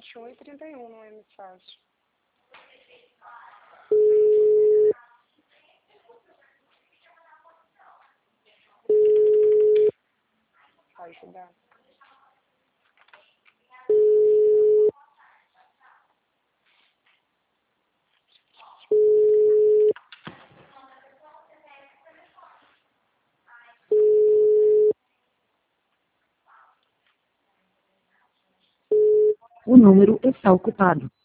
21h31, não é muito fácil. Vai ajudar. O número está ocupado.